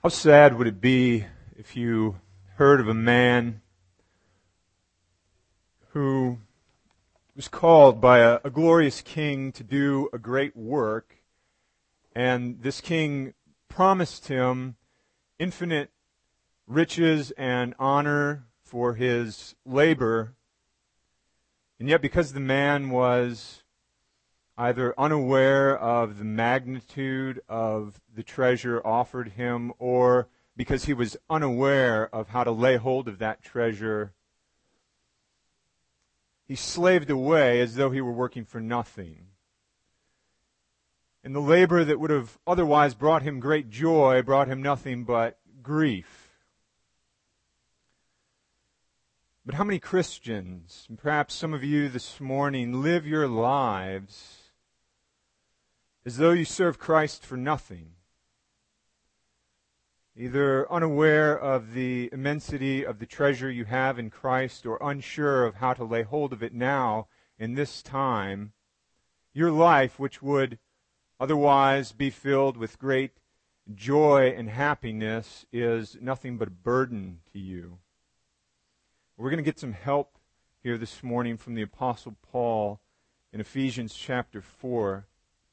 How sad would it be if you heard of a man who was called by a glorious king to do a great work, and this king promised him infinite riches and honor for his labor, and yet because the man was either unaware of the magnitude of the treasure offered him, or because he was unaware of how to lay hold of that treasure, he slaved away as though he were working for nothing. And the labor that would have otherwise brought him great joy brought him nothing but grief. But how many Christians, and perhaps some of you this morning, live your lives as though you serve Christ for nothing, either unaware of the immensity of the treasure you have in Christ or unsure of how to lay hold of it now in this time? Your life, which would otherwise be filled with great joy and happiness, is nothing but a burden to you. We're going to get some help here this morning from the Apostle Paul in Ephesians chapter 4.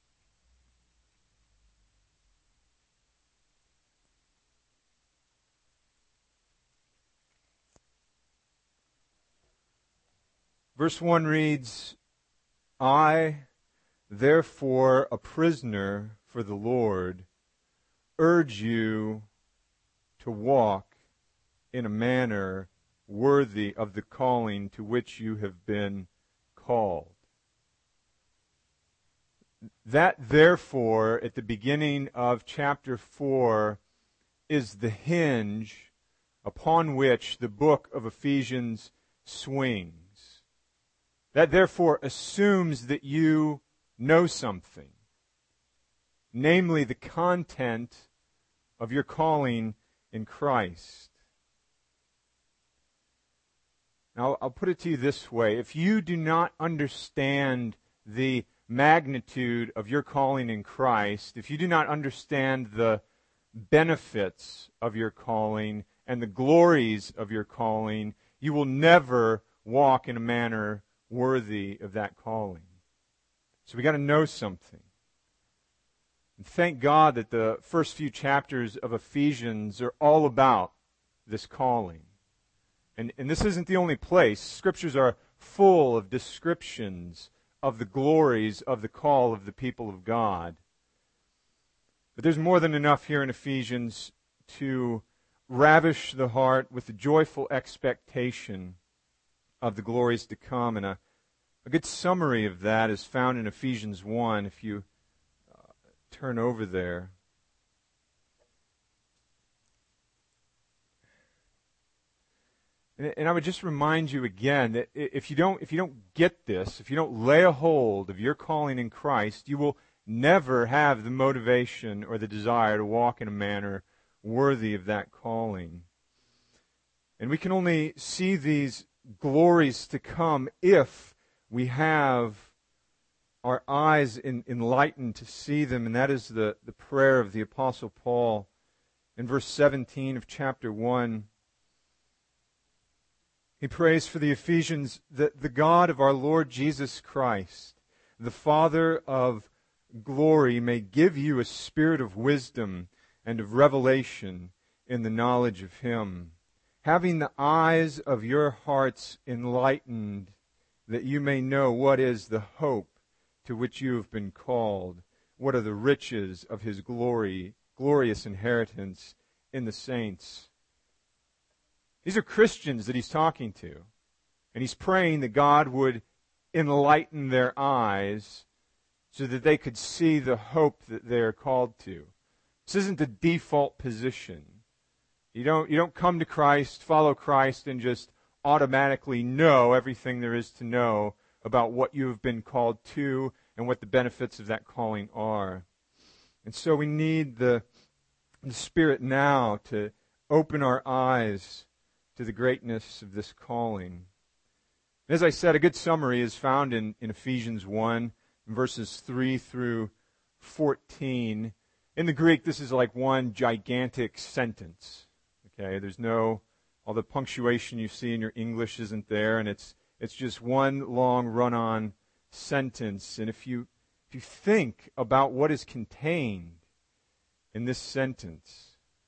Verse 1 reads, "I, therefore, a prisoner for the Lord, urge you to walk in a manner worthy of the calling to which you have been called." That therefore, at the beginning of chapter 4, is the hinge upon which the book of Ephesians swings. That therefore assumes that you know something, namely the content of your calling in Christ. Now, I'll put it to you this way. If you do not understand the magnitude of your calling in Christ, if you do not understand the benefits of your calling and the glories of your calling, you will never walk in a manner worthy of that calling. So we got to know something. And thank God that the first few chapters of Ephesians are all about this calling. And this isn't the only place. Scriptures are full of descriptions of the glories of the call of the people of God. But there's more than enough here in Ephesians to ravish the heart with the joyful expectation of the glories to come. And a good summary of that is found in Ephesians 1, if you turn over there. And I would just remind you again that if you don't get this, if you don't lay a hold of your calling in Christ, you will never have the motivation or the desire to walk in a manner worthy of that calling. And we can only see these glories to come if we have our eyes enlightened to see them, and that is the prayer of the Apostle Paul in verse 17 of chapter 1. He prays for the Ephesians that the God of our Lord Jesus Christ, the Father of glory, may give you a spirit of wisdom and of revelation in the knowledge of Him, having the eyes of your hearts enlightened, that you may know what is the hope to which you have been called, what are the riches of His glorious inheritance in the saints. These are Christians that he's talking to. And he's praying that God would enlighten their eyes so that they could see the hope that they are called to. This isn't the default position. You don't come to Christ, follow Christ, and just automatically know everything there is to know about what you have been called to and what the benefits of that calling are. And so we need the Spirit now to open our eyes to the greatness of this calling. As I said, a good summary is found in Ephesians 1, verses 3 through 14. In the Greek, this is like one gigantic sentence. Okay, there's no, all the punctuation you see in your English isn't there, and it's just one long run-on sentence. And if you think about what is contained in this sentence,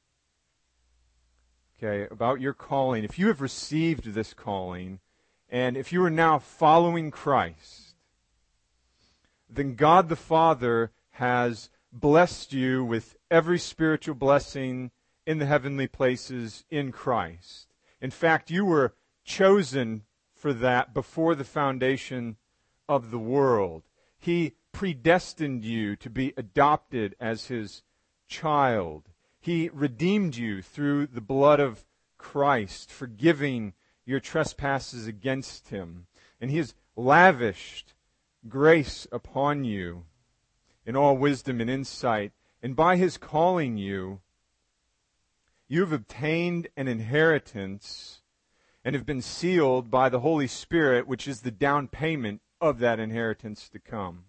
okay, about your calling, if you have received this calling, and if you are now following Christ, then God the Father has blessed you with every spiritual blessing in the heavenly places in Christ. In fact, you were chosen for that before the foundation of the world. He predestined you to be adopted as His child. He redeemed you through the blood of Christ, forgiving your trespasses against Him. And He has lavished grace upon you in all wisdom and insight. And by His calling you, you have obtained an inheritance and have been sealed by the Holy Spirit, which is the down payment of that inheritance to come.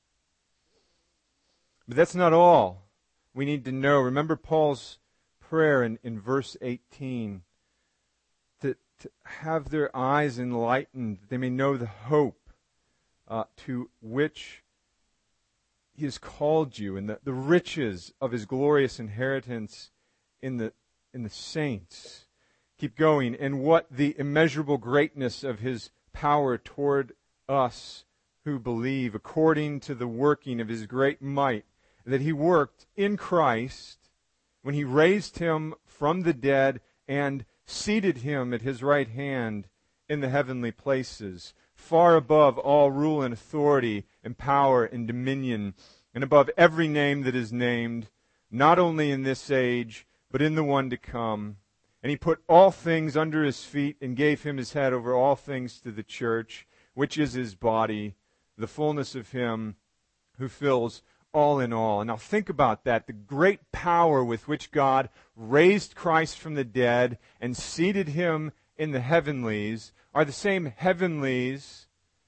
But that's not all we need to know. Remember Paul's prayer in verse 18, to have their eyes enlightened, that they may know the hope to which He has called you, and the riches of His glorious inheritance in the saints. Keep going. And what the immeasurable greatness of His power toward us who believe, according to the working of His great might, that He worked in Christ when He raised Him from the dead and seated Him at His right hand in the heavenly places, far above all rule and authority and power and dominion, and above every name that is named, not only in this age, but in the one to come. And He put all things under His feet and gave Him His head over all things to the church, which is His body, the fullness of Him who fills all in all. And now think about that. The great power with which God raised Christ from the dead and seated Him in the heavenlies are the same heavenlies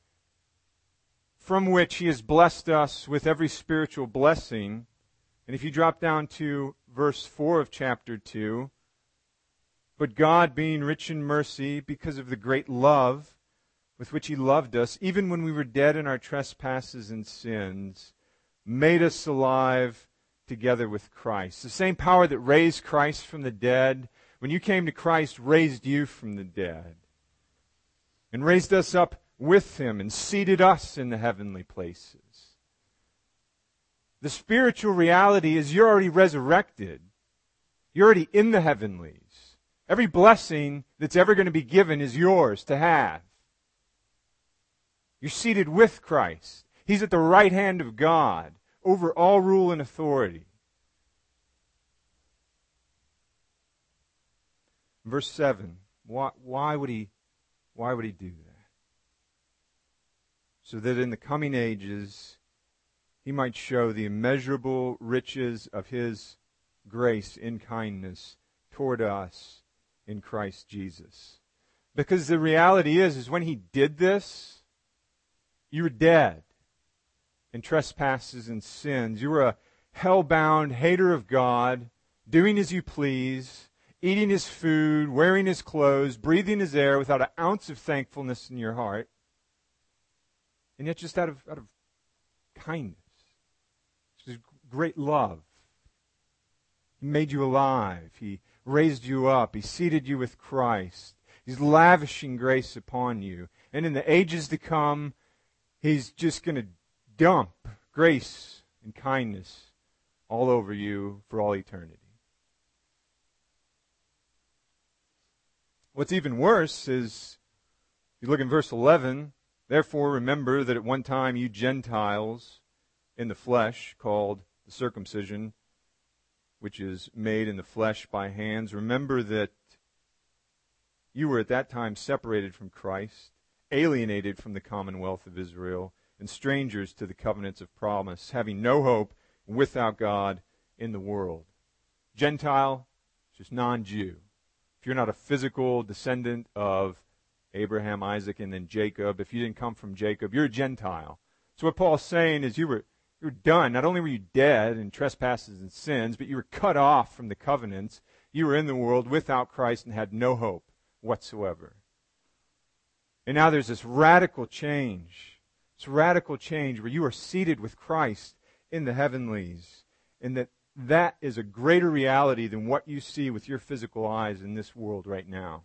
from which He has blessed us with every spiritual blessing. And if you drop down to verse 4 of chapter 2, but God, being rich in mercy, because of the great love with which He loved us, even when we were dead in our trespasses and sins, made us alive together with Christ. The same power that raised Christ from the dead, when you came to Christ, raised you from the dead, and raised us up with Him and seated us in the heavenly places. The spiritual reality is you're already resurrected. You're already in the heavenlies. Every blessing that's ever going to be given is yours to have. You're seated with Christ. He's at the right hand of God over all rule and authority. Verse 7. Why would he do that? So that in the coming ages He might show the immeasurable riches of His grace in kindness toward us in Christ Jesus. Because the reality is when He did this, you were dead in trespasses and sins. You were a hell-bound hater of God, doing as you please, eating His food, wearing His clothes, breathing His air without an ounce of thankfulness in your heart. And yet just out of kindness, just great love, He made you alive. He raised you up. He seated you with Christ. He's lavishing grace upon you. And in the ages to come, He's just going to dump grace and kindness all over you for all eternity. What's even worse is, if you look in verse 11, therefore remember that at one time you Gentiles in the flesh, called the circumcision, which is made in the flesh by hands, remember that you were at that time separated from Christ, alienated from the commonwealth of Israel, and strangers to the covenants of promise, having no hope, without God in the world. Gentile, just non-Jew. If you're not a physical descendant of Abraham, Isaac, and then Jacob, if you didn't come from Jacob, you're a Gentile. So what Paul's saying is you were You were done. Not only were you dead in trespasses and sins, but you were cut off from the covenants. You were in the world without Christ and had no hope whatsoever. And now there's this radical change. This radical change where you are seated with Christ in the heavenlies. And that is a greater reality than what you see with your physical eyes in this world right now.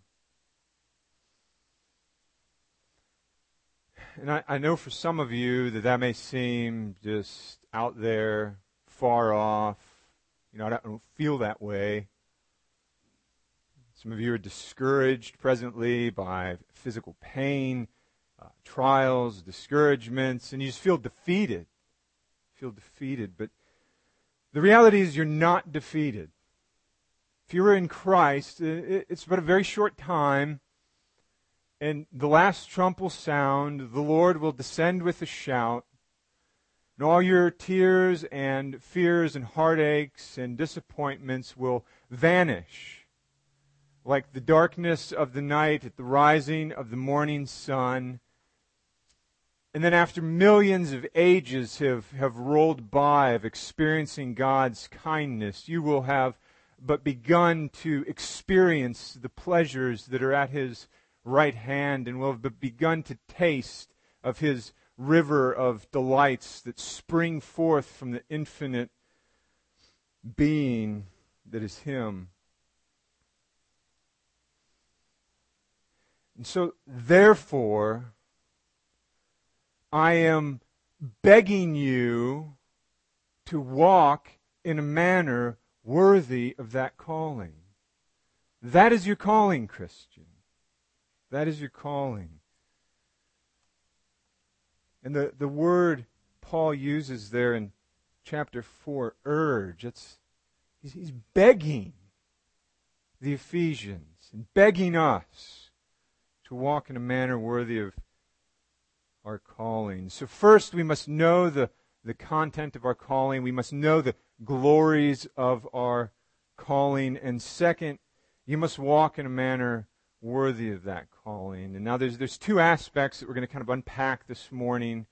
And I know for some of you that may seem just out there, far off. I don't feel that way. Some of you are discouraged presently by physical pain, trials, discouragements, and you just feel defeated. But the reality is you're not defeated. If you were in Christ, it's but a very short time, and the last trump will sound, the Lord will descend with a shout, and all your tears and fears and heartaches and disappointments will vanish like the darkness of the night at the rising of the morning sun. And then after millions of ages have rolled by of experiencing God's kindness, you will have but begun to experience the pleasures that are at His right hand, and will have begun to taste of His river of delights that spring forth from the infinite being that is Him. And so, therefore, I am begging you to walk in a manner worthy of that calling. That is your calling, Christian. That is your calling. And the word Paul uses there in chapter 4, urge, he's begging the Ephesians and begging us to walk in a manner worthy of our calling. So first we must know the content of our calling. We must know the glories of our calling. And second, you must walk in a manner worthy of that calling. And now there's two aspects that we're going to kind of unpack this morning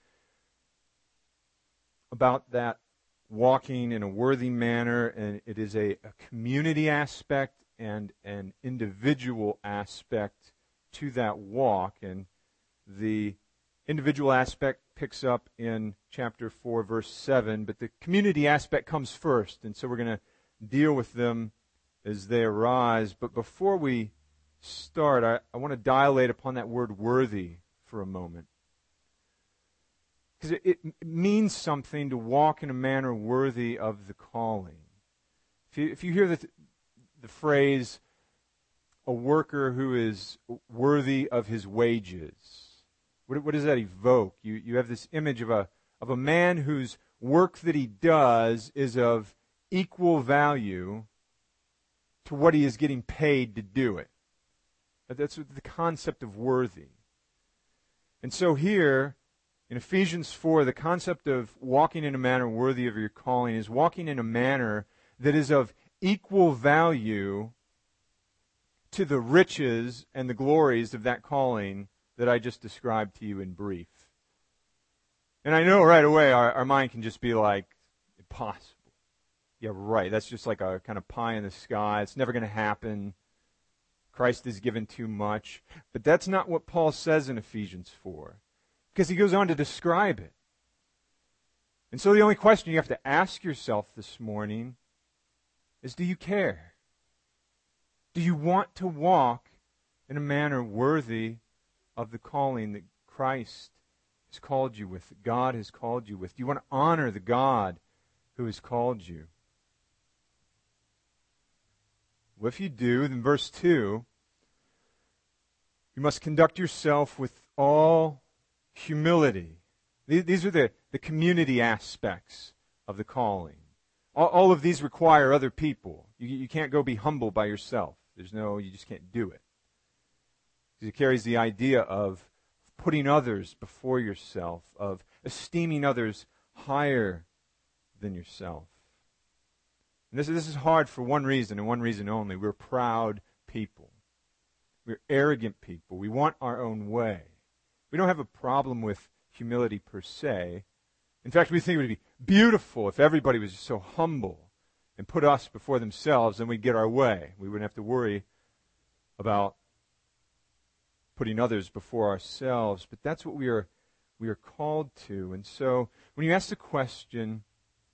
about that walking in a worthy manner. And it is a community aspect and an individual aspect to that walk. And the individual aspect picks up in chapter 4, verse 7, but the community aspect comes first, and so we're going to deal with them as they arise. But before we start, I want to dilate upon that word worthy for a moment, because it means something to walk in a manner worthy of the calling. If you hear the phrase, a worker who is worthy of his wages, what does that evoke? You have this image of a man whose work that he does is of equal value to what he is getting paid to do it. That's the concept of worthy. And so here, in Ephesians 4, the concept of walking in a manner worthy of your calling is walking in a manner that is of equal value to the riches and the glories of that calling that I just described to you in brief. And I know right away our mind can just be like, impossible. Yeah, right. That's just like a kind of pie in the sky. It's never going to happen. Christ has given too much. But that's not what Paul says in Ephesians 4, because he goes on to describe it. And so the only question you have to ask yourself this morning is, do you care? Do you want to walk in a manner worthy of the calling that Christ has called you with, that God has called you with? Do you want to honor the God who has called you? Well, if you do, then verse 2, you must conduct yourself with all humility. These are the community aspects of the calling. All of these require other people. You can't go be humble by yourself. You just can't do it. It carries the idea of putting others before yourself, of esteeming others higher than yourself. And this is hard for one reason, and one reason only. We're proud people. We're arrogant people. We want our own way. We don't have a problem with humility per se. In fact, we think it would be beautiful if everybody was just so humble and put us before themselves, then we'd get our way. We wouldn't have to worry about putting others before ourselves. But that's what we are called to. And so when you ask the question,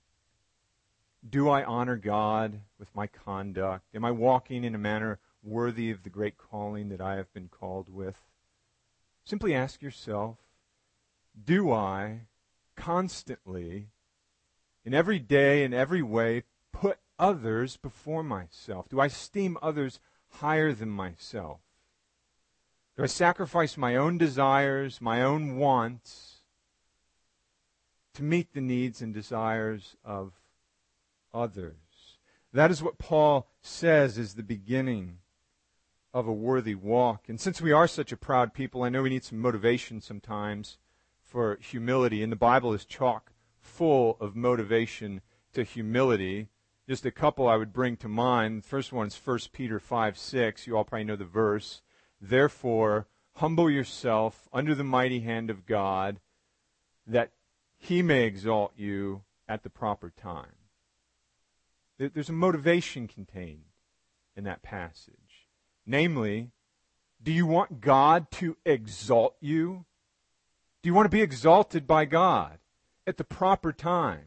do I honor God with my conduct? Am I walking in a manner worthy of the great calling that I have been called with? Simply ask yourself, do I constantly, in every day, in every way, put others before myself? Do I esteem others higher than myself? Do I sacrifice my own desires, my own wants, to meet the needs and desires of others? That is what Paul says is the beginning of a worthy walk. And since we are such a proud people, I know we need some motivation sometimes for humility. And the Bible is chock full of motivation to humility. Just a couple I would bring to mind. The first one is 1 Peter 5:6. You all probably know the verse. Therefore, humble yourself under the mighty hand of God, that He may exalt you at the proper time. There's a motivation contained in that passage. Namely, do you want God to exalt you? Do you want to be exalted by God at the proper time?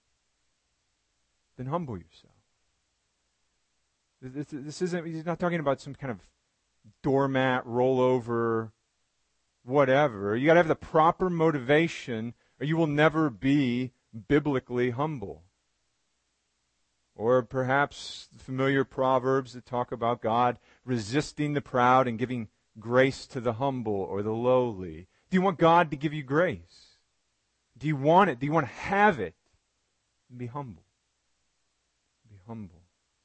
Then humble yourself. This isn't, he's not talking about some kind of doormat, rollover, whatever. You got to have the proper motivation, or you will never be biblically humble. Or perhaps familiar proverbs that talk about God resisting the proud and giving grace to the humble or the lowly. Do you want God to give you grace? Do you want it? Do you want to have it? Be humble. Be humble.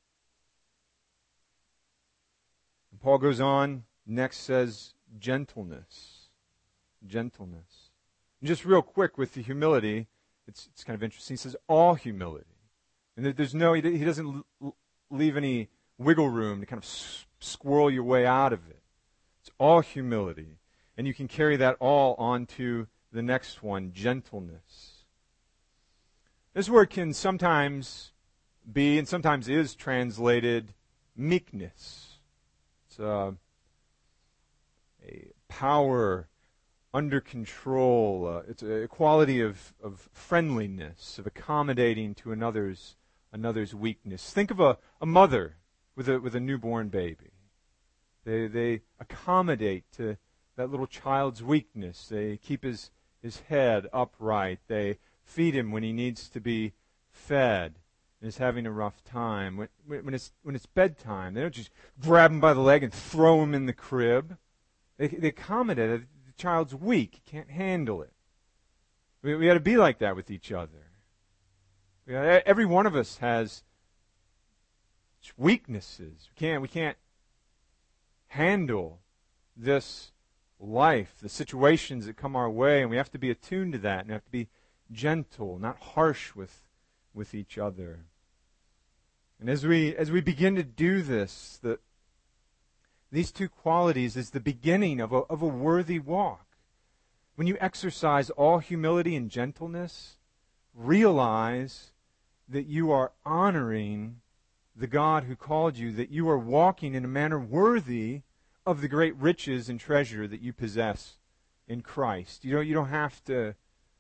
And Paul goes on, next says gentleness. Gentleness. And just real quick with the humility, it's kind of interesting. He says all humility. And there's no, he doesn't leave any wiggle room to kind of squirrel your way out of it. It's all humility. And you can carry that all onto the next one, gentleness. This word can sometimes be, and sometimes is translated, meekness. It's a power under control. It's a quality of friendliness, of accommodating to another's weakness. Think of a mother with a newborn baby. They accommodate to that little child's weakness. They keep his head upright. They feed him when he needs to be fed and is having a rough time. When it's bedtime, they don't just grab him by the leg and throw him in the crib. They accommodate. The child's weak, can't handle it. We got to be like that with each other. Every one of us has weaknesses. We can't handle this life, the situations that come our way, and we have to be attuned to that, and we have to be gentle, not harsh with each other. And as we begin to do this, these two qualities is the beginning of a worthy walk. When you exercise all humility and gentleness, realize that you are honoring the God who called you, that you are walking in a manner worthy of the great riches and treasure that you possess in Christ. You don't have to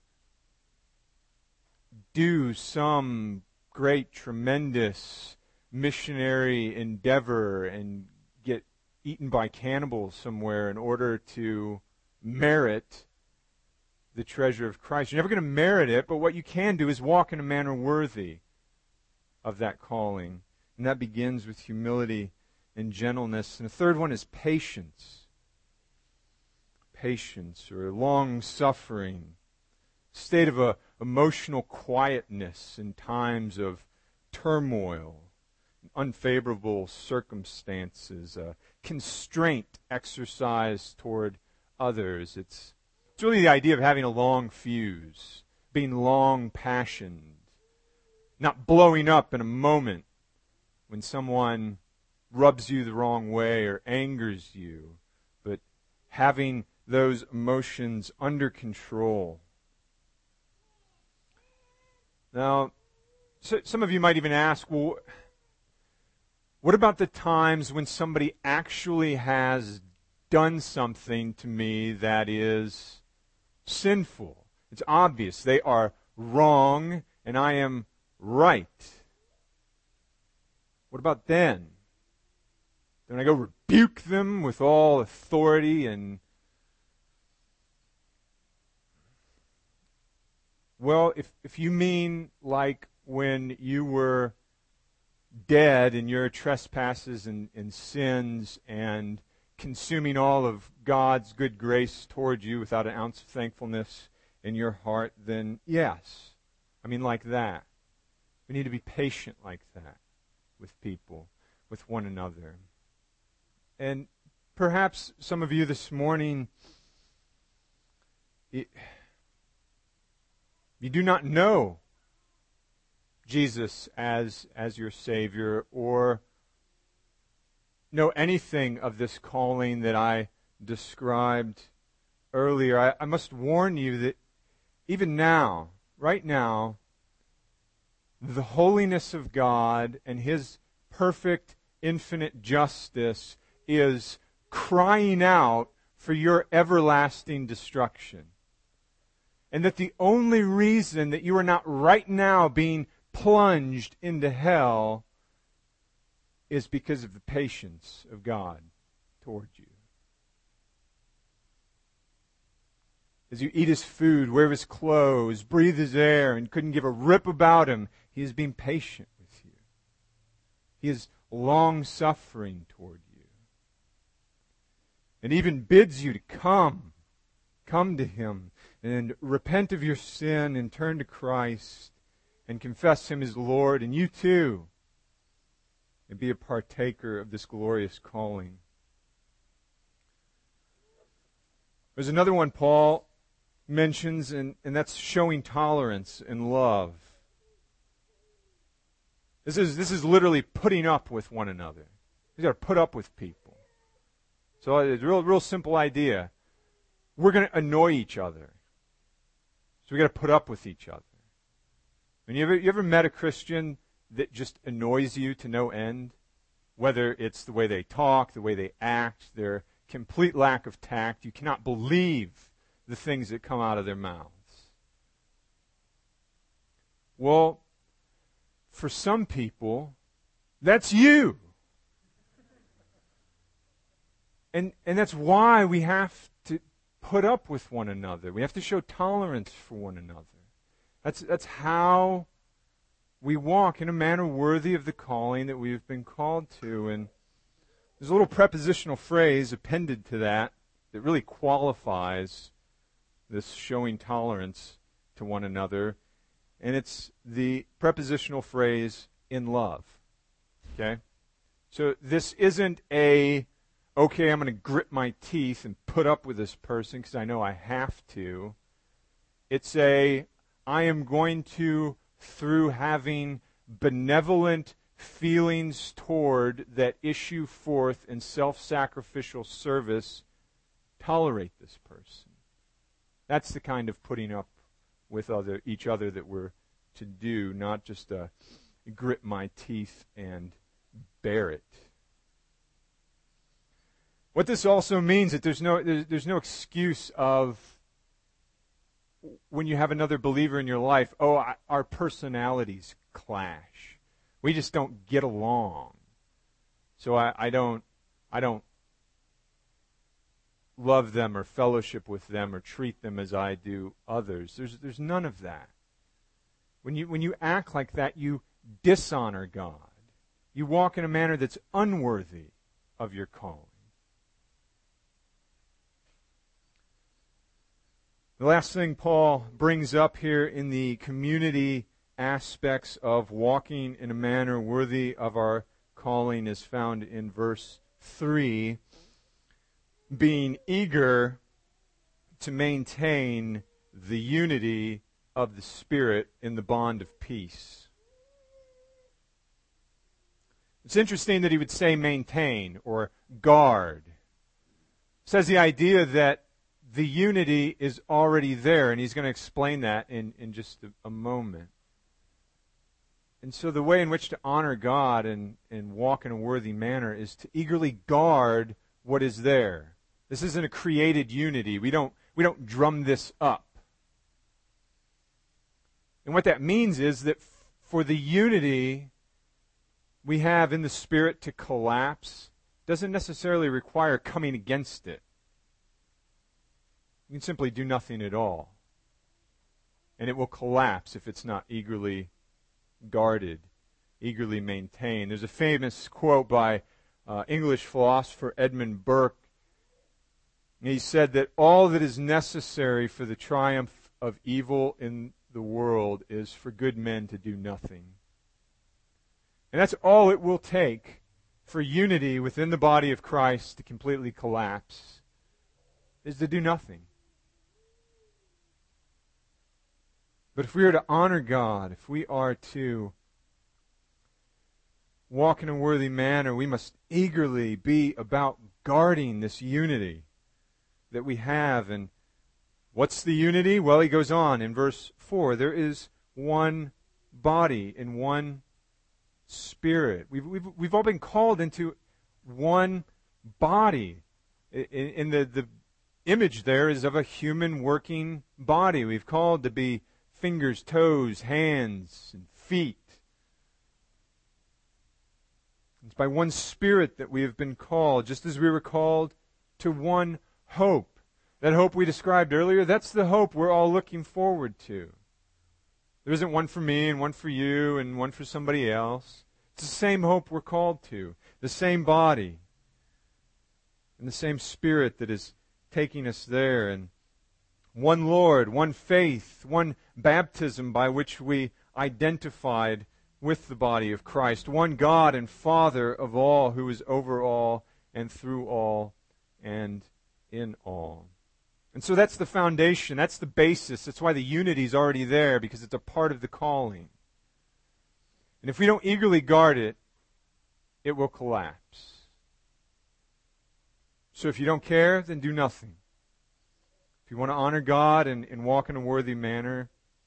do some great, tremendous missionary endeavor and get eaten by cannibals somewhere in order to merit the treasure of Christ. You're never going to merit it, but what you can do is walk in a manner worthy of that calling. And that begins with humility and gentleness. And the third one is patience. Patience, or long-suffering. State of emotional quietness in times of turmoil, unfavorable circumstances, constraint exercised toward others. It's really the idea of having a long fuse, being long-passioned, not blowing up in a moment when someone rubs you the wrong way or angers you, but having those emotions under control. Now, so some of you might even ask, well, what about the times when somebody actually has done something to me that is sinful? It's obvious. They are wrong and I am right. What about then? Then I go rebuke them with all authority and... Well, if you mean like when you were dead in your trespasses and sins and consuming all of God's good grace toward you without an ounce of thankfulness in your heart, then yes. I mean like that. We need to be patient like that with people, with one another. And perhaps some of you this morning, you do not know Jesus as your Savior or know anything of this calling that I described earlier. I must warn you that even now, right now, the holiness of God and His perfect, infinite justice is crying out for your everlasting destruction. And that the only reason that you are not right now being plunged into hell is because of the patience of God toward you. As you eat His food, wear His clothes, breathe His air, and couldn't give a rip about Him, He is being patient with you. He is long-suffering toward you. And even bids you to come to Him and repent of your sin and turn to Christ and confess Him as Lord, and you too and be a partaker of this glorious calling. There's another one Paul mentions, and that's showing tolerance and love. This is literally putting up with one another. You've got to put up with people. So it's a real simple idea. We're going to annoy each other. So we've got to put up with each other. And you ever met a Christian that just annoys you to no end? Whether it's the way they talk, the way they act, their complete lack of tact. You cannot believe the things that come out of their mouths. Well, for some people, that's you. And that's why we have to put up with one another. We have to show tolerance for one another. That's how we walk in a manner worthy of the calling that we've been called to. And there's a little prepositional phrase appended to that really qualifies this showing tolerance to one another. And it's the prepositional phrase, in love. Okay? So this isn't okay, I'm going to grit my teeth and put up with this person because I know I have to. It's I am going to, through having benevolent feelings toward that issue forth in self-sacrificial service, tolerate this person. That's the kind of putting up with each other that we're to do, not just grit my teeth and bear it. What this also means is that there's no excuse of when you have another believer in your life, our personalities clash. We just don't get along. So I don't love them or fellowship with them or treat them as I do others. There's none of that. When you act like that, you dishonor God. You walk in a manner that's unworthy of your calling. The last thing Paul brings up here in the community aspects of walking in a manner worthy of our calling is found in verse 3, being eager to maintain the unity of the Spirit in the bond of peace. It's interesting that he would say maintain or guard. It says the idea that the unity is already there, and he's going to explain that in just a moment. And so the way in which to honor God and walk in a worthy manner is to eagerly guard what is there. This isn't a created unity. We don't drum this up. And what that means is that for the unity we have in the Spirit to collapse doesn't necessarily require coming against it. You can simply do nothing at all. And it will collapse if it's not eagerly guarded, eagerly maintained. There's a famous quote by English philosopher Edmund Burke. He said that all that is necessary for the triumph of evil in the world is for good men to do nothing. And that's all it will take for unity within the body of Christ to completely collapse, is to do nothing. But if we are to honor God, if we are to walk in a worthy manner, we must eagerly be about guarding this unity that we have. And what's the unity? Well, he goes on in verse 4. There is one body and one Spirit. We've all been called into one body. In the image there is of a human working body. We've called to be fingers, toes, hands, and feet. It's by one Spirit that we have been called, just as we were called to one hope. That hope we described earlier, that's the hope we're all looking forward to. There isn't one for me and one for you and one for somebody else. It's the same hope we're called to, the same body, and the same Spirit that is taking us there. And one Lord, one faith, one baptism by which we identified with the body of Christ. One God and Father of all, who is over all and through all and in all. And so that's the foundation, that's the basis. That's why the unity is already there, because it's a part of the calling. And if we don't eagerly guard it, it will collapse. So if you don't care, then do nothing. If you want to honor God and walk in a worthy manner,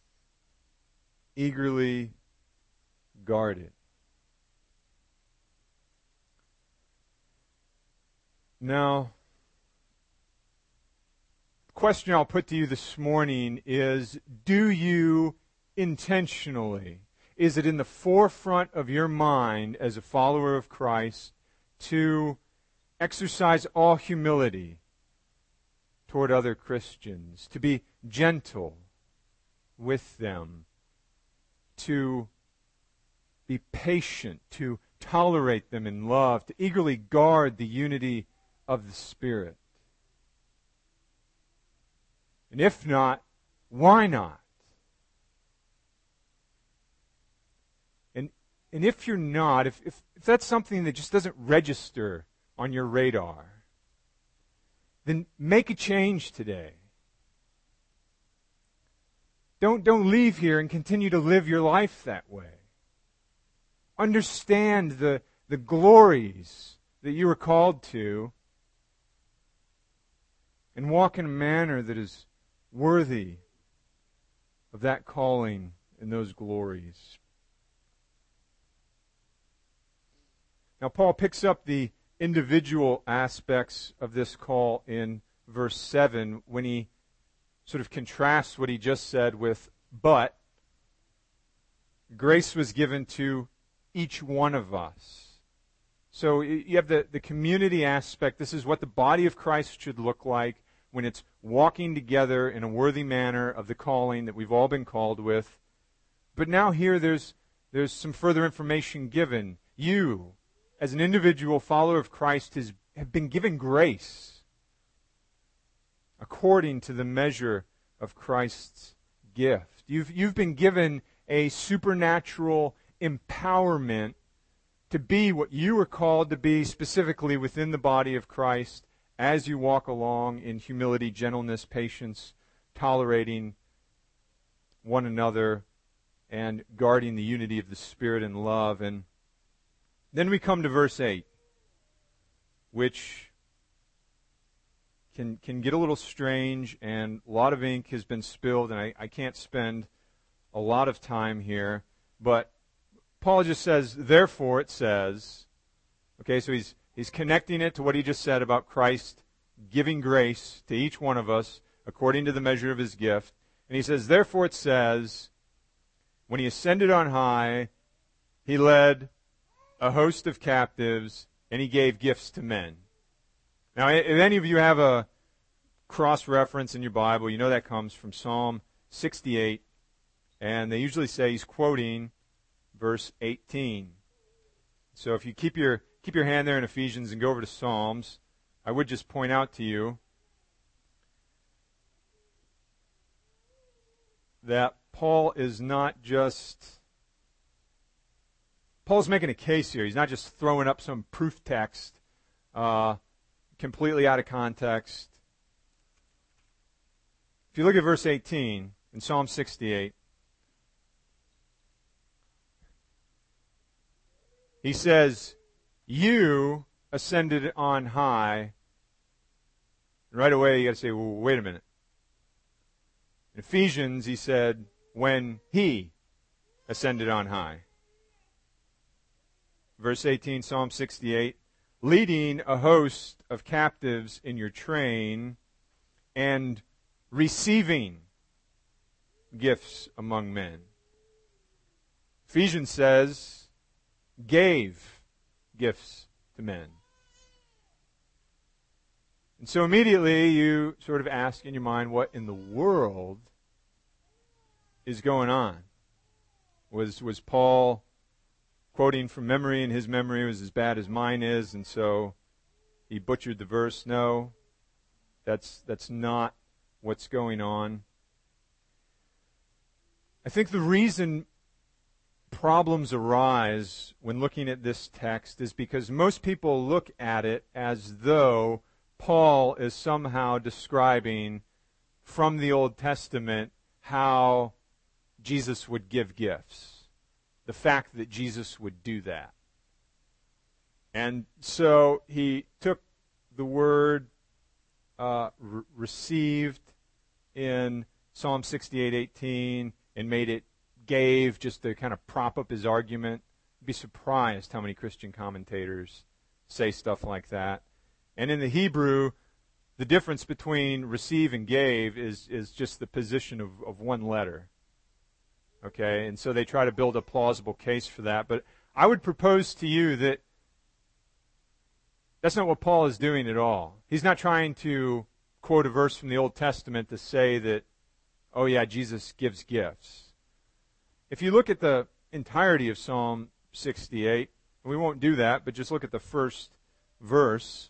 eagerly guard it. Now, the question I'll put to you this morning is, do you intentionally, is it in the forefront of your mind as a follower of Christ to exercise all humility toward other Christians, to be gentle with them, to be patient, to tolerate them in love, to eagerly guard the unity of the Spirit? And if not, why not? And if you're not, if that's something that just doesn't register on your radar, then make a change today. Don't leave here and continue to live your life that way. Understand the glories that you are called to and walk in a manner that is worthy of that calling and those glories. Now, Paul picks up the individual aspects of this call in verse 7 when he sort of contrasts what he just said with, but grace was given to each one of us. So you have the community aspect. This is what the body of Christ should look like when it's walking together in a worthy manner of the calling that we've all been called with. But now here there's some further information given. You, as an individual follower of Christ, have been given grace according to the measure of Christ's gift. You've been given a supernatural empowerment to be what you were called to be specifically within the body of Christ as you walk along in humility, gentleness, patience, tolerating one another, and guarding the unity of the Spirit in love. And then we come to verse 8, which can get a little strange, and a lot of ink has been spilled, and I can't spend a lot of time here. But Paul just says, therefore it says, okay, so he's connecting it to what he just said about Christ giving grace to each one of us according to the measure of his gift. And he says, therefore it says, when he ascended on high, he led a host of captives and he gave gifts to men. Now, if any of you have a cross-reference in your Bible, you know that comes from Psalm 68, and they usually say he's quoting verse 18. So if you keep your hand there in Ephesians and go over to Psalms, I would just point out to you that Paul's making a case here. He's not just throwing up some proof text completely out of context. If you look at verse 18 in Psalm 68, he says, you ascended on high. And right away you got to say, well, wait a minute. In Ephesians he said, when he ascended on high. Verse 18, Psalm 68, leading a host of captives in your train and receiving gifts among men. Ephesians says, gave gifts to men. And so immediately you sort of ask in your mind, what in the world is going on? Was Paul quoting from memory, and his memory was as bad as mine is, and so he butchered the verse? No, that's not what's going on. I think the reason problems arise when looking at this text is because most people look at it as though Paul is somehow describing from the Old Testament how Jesus would give gifts. The fact that Jesus would do that. And so he took the word received in Psalm 68:18 and made it gave, just to kind of prop up his argument. You'd be surprised how many Christian commentators say stuff like that. And in the Hebrew, the difference between receive and gave is just the position of one letter. Okay, and so they try to build a plausible case for that. But I would propose to you that that's not what Paul is doing at all. He's not trying to quote a verse from the Old Testament to say that, oh yeah, Jesus gives gifts. If you look at the entirety of Psalm 68, and we won't do that, but just look at the first verse.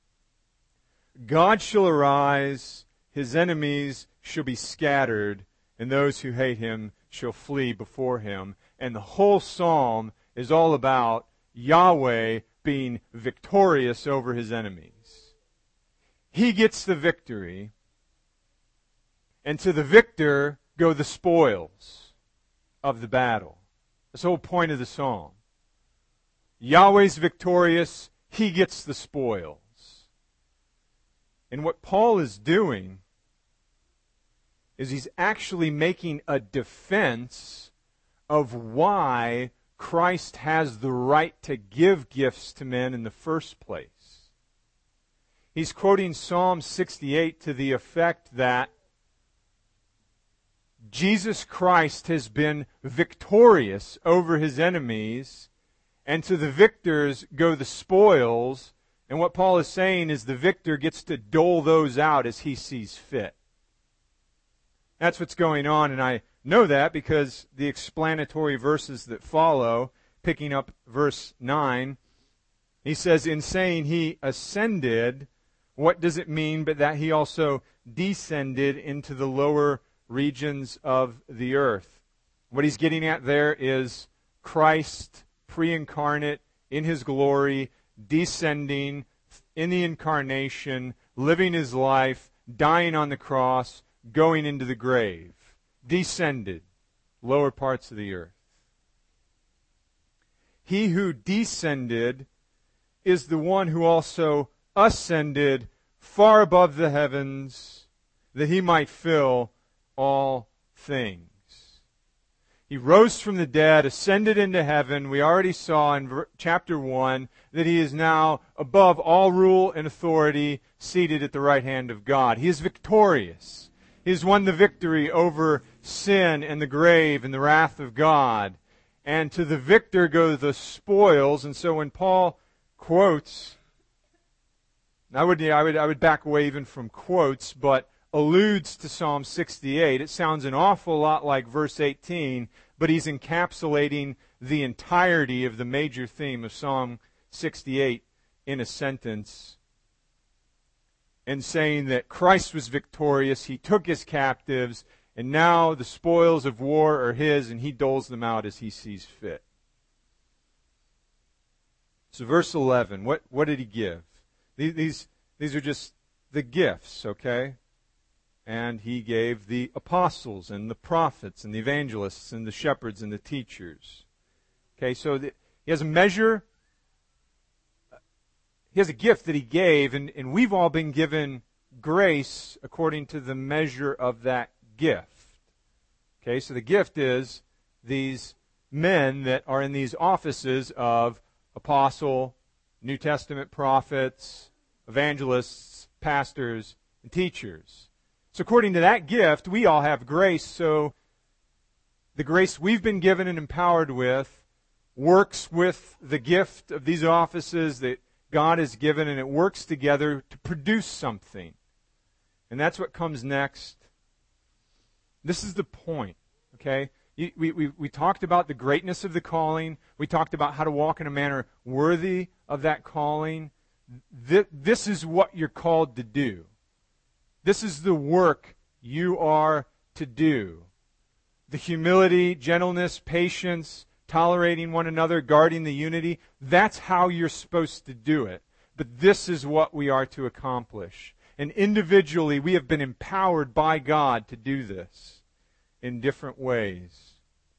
God shall arise, his enemies shall be scattered, and those who hate him shall flee before him. And the whole psalm is all about Yahweh being victorious over his enemies. He gets the victory, and to the victor go the spoils of the battle. That's the whole point of the psalm. Yahweh's victorious, he gets the spoils. And what Paul is doing is he's actually making a defense of why Christ has the right to give gifts to men in the first place. He's quoting Psalm 68 to the effect that Jesus Christ has been victorious over his enemies, and to the victors go the spoils. And what Paul is saying is the victor gets to dole those out as he sees fit. That's what's going on, and I know that because the explanatory verses that follow, picking up verse 9, he says, in saying he ascended, what does it mean but that he also descended into the lower regions of the earth? What he's getting at there is Christ pre-incarnate in his glory, descending in the incarnation, living his life, dying on the cross, going into the grave, descended, lower parts of the earth. He who descended is the one who also ascended far above the heavens, that he might fill all things. He rose from the dead, ascended into heaven. We already saw in chapter 1 that He is now above all rule and authority, seated at the right hand of God. He is victorious. He has won the victory over sin and the grave and the wrath of God. And to the victor go the spoils. And so when Paul quotes, I would back away even from quotes, but alludes to Psalm 68. It sounds an awful lot like verse 18, but he's encapsulating the entirety of the major theme of Psalm 68 in a sentence and saying that Christ was victorious, He took His captives, and now the spoils of war are His, and He doles them out as He sees fit. So verse 11, what did He give? These are just the gifts, okay? And He gave the apostles and the prophets and the evangelists and the shepherds and the teachers. Okay, so He has a measure, He has a gift that He gave, and we've all been given grace according to the measure of that gift. Okay, so the gift is these men that are in these offices of apostle, New Testament prophets, evangelists, pastors, and teachers. So according to that gift, we all have grace, so the grace we've been given and empowered with works with the gift of these offices that God has given, and it works together to produce something. And that's what comes next. This is the point, okay? We talked about the greatness of the calling. We talked about how to walk in a manner worthy of that calling. This is what you're called to do. This is the work you are to do. The humility, gentleness, patience, tolerating one another, guarding the unity, that's how you're supposed to do it. But this is what we are to accomplish. And individually, we have been empowered by God to do this in different ways.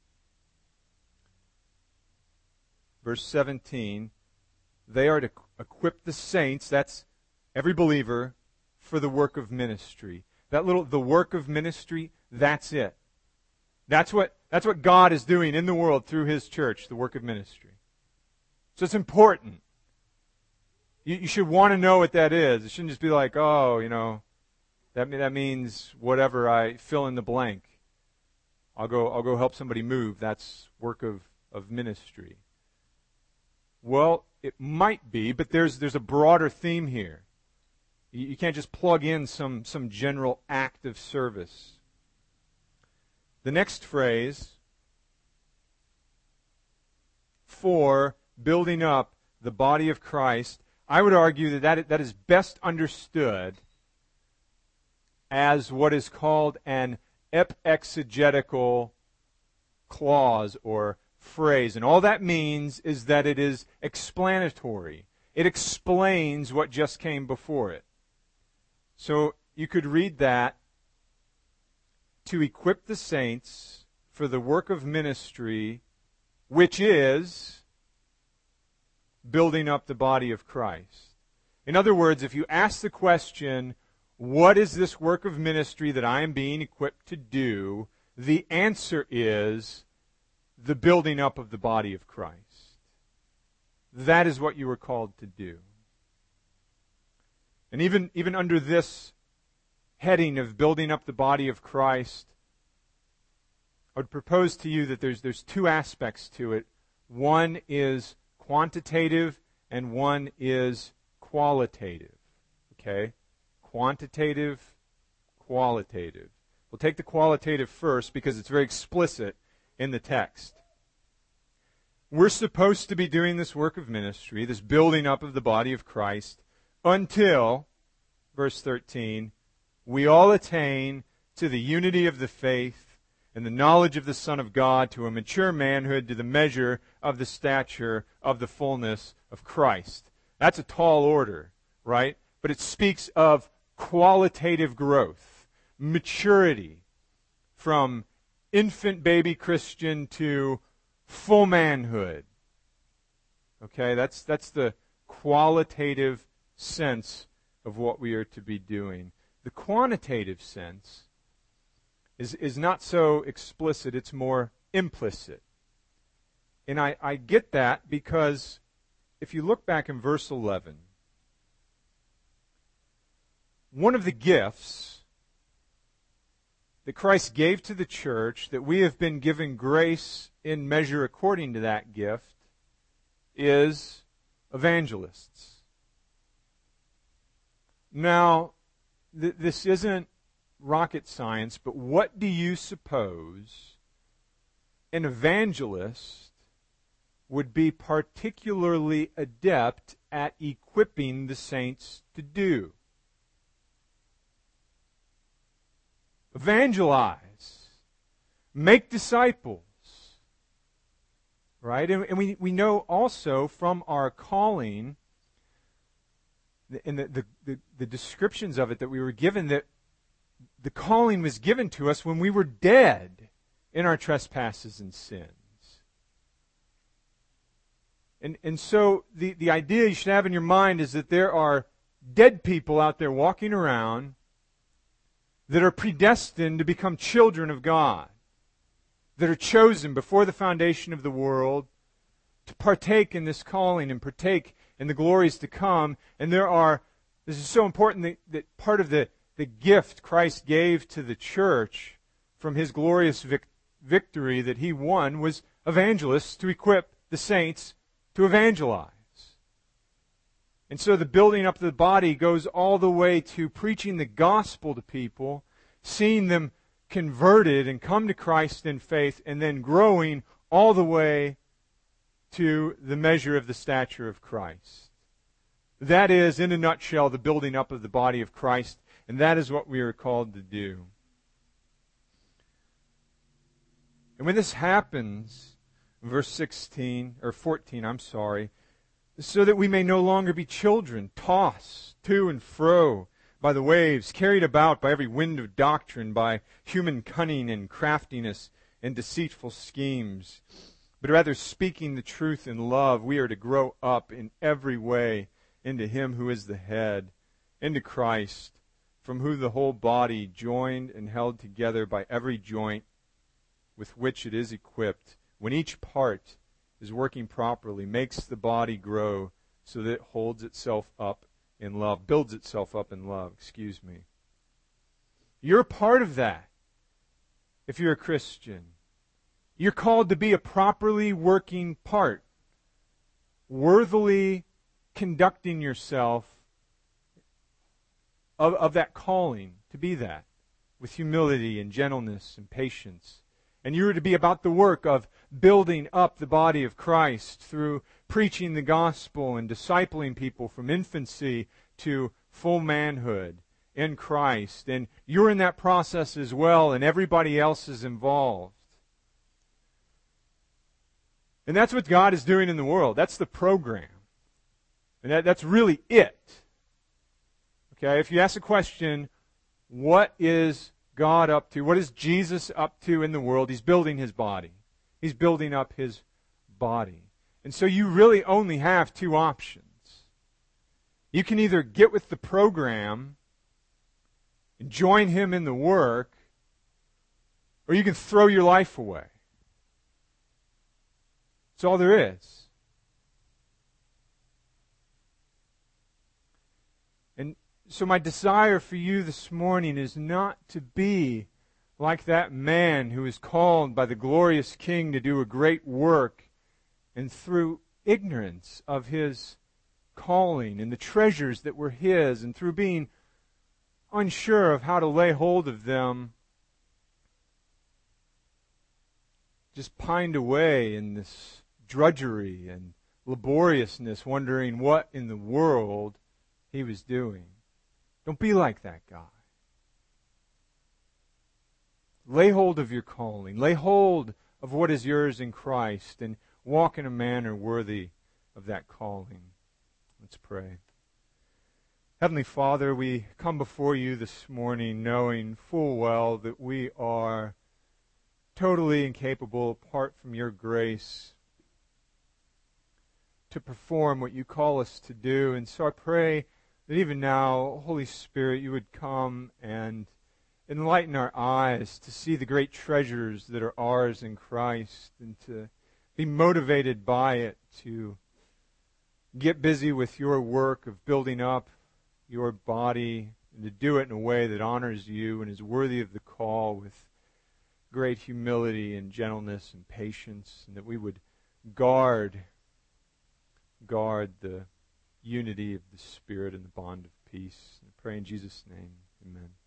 Verse 17, they are to equip the saints, that's every believer, for the work of ministry. The work of ministry, that's it. That's what God is doing in the world through His church, the work of ministry. So it's important. You should want to know what that is. It shouldn't just be like, that means whatever, I fill in the blank. I'll go help somebody move. That's work of ministry. Well, it might be, but there's a broader theme here. You can't just plug in some general act of service. The next phrase, for building up the body of Christ, I would argue that is best understood as what is called an epexegetical clause or phrase. And all that means is that it is explanatory. It explains what just came before it. So you could read that, to equip the saints for the work of ministry, which is building up the body of Christ. In other words, if you ask the question, what is this work of ministry that I am being equipped to do? The answer is the building up of the body of Christ. That is what you were called to do. And even under this heading of building up the body of Christ, I would propose to you that there's two aspects to it. One is quantitative and one is qualitative. Okay? Quantitative, qualitative. We'll take the qualitative first because it's very explicit in the text. We're supposed to be doing this work of ministry, this building up of the body of Christ, until, verse 13, we all attain to the unity of the faith and the knowledge of the Son of God, to a mature manhood, to the measure of the stature of the fullness of Christ. That's a tall order, right? But it speaks of qualitative growth, maturity, from infant baby Christian to full manhood. Okay, that's the qualitative sense of what we are to be doing. The quantitative sense is not so explicit, it's more implicit. And I get that because if you look back in verse 11, one of the gifts that Christ gave to the church, that we have been given grace in measure according to that gift, is evangelists. Now, this isn't rocket science, but what do you suppose an evangelist would be particularly adept at equipping the saints to do? Evangelize. Make disciples. Right? And we know also from our calling, in the descriptions of it that we were given, that the calling was given to us when we were dead in our trespasses and sins. And so the idea you should have in your mind is that there are dead people out there walking around that are predestined to become children of God, that are chosen before the foundation of the world to partake in this calling and partake in the glories to come. And this is so important that part of the gift Christ gave to the church from His glorious victory that He won was evangelists to equip the saints to evangelize. And so the building up of the body goes all the way to preaching the gospel to people, seeing them converted and come to Christ in faith, and then growing all the way to the measure of the stature of Christ. That is, in a nutshell, the building up of the body of Christ, and that is what we are called to do. And when this happens, verse 14, so that we may no longer be children, tossed to and fro by the waves, carried about by every wind of doctrine, by human cunning and craftiness and deceitful schemes, but rather speaking the truth in love, we are to grow up in every way into Him who is the head, into Christ, from whom the whole body, joined and held together by every joint with which it is equipped, when each part is working properly, makes the body grow so that it holds itself up in love, builds itself up in love, You're part of that if you're a Christian. You're called to be a properly working part, worthily conducting yourself of that calling, to be that, with humility and gentleness and patience. And you are to be about the work of building up the body of Christ through preaching the gospel and discipling people from infancy to full manhood in Christ. And you're in that process as well, and everybody else is involved. And that's what God is doing in the world. That's the program. And that's really it. Okay, if you ask the question, what is God up to? What is Jesus up to in the world? He's building His body. He's building up His body. And so you really only have two options. You can either get with the program and join Him in the work, or you can throw your life away. That's all there is. And so my desire for you this morning is not to be like that man who is called by the glorious King to do a great work, and through ignorance of his calling and the treasures that were his, and through being unsure of how to lay hold of them, just pined away in this drudgery and laboriousness, wondering what in the world he was doing. Don't be like that guy. Lay hold of your calling. Lay hold of what is yours in Christ, and walk in a manner worthy of that calling. Let's pray. Heavenly Father, we come before you this morning knowing full well that we are totally incapable, apart from your grace, to perform what you call us to do. And so I pray that even now, Holy Spirit, you would come and enlighten our eyes to see the great treasures that are ours in Christ, and to be motivated by it to get busy with your work of building up your body, and to do it in a way that honors you and is worthy of the call, with great humility and gentleness and patience, and that we would guard the unity of the Spirit and the bond of peace. I pray in Jesus' name, amen.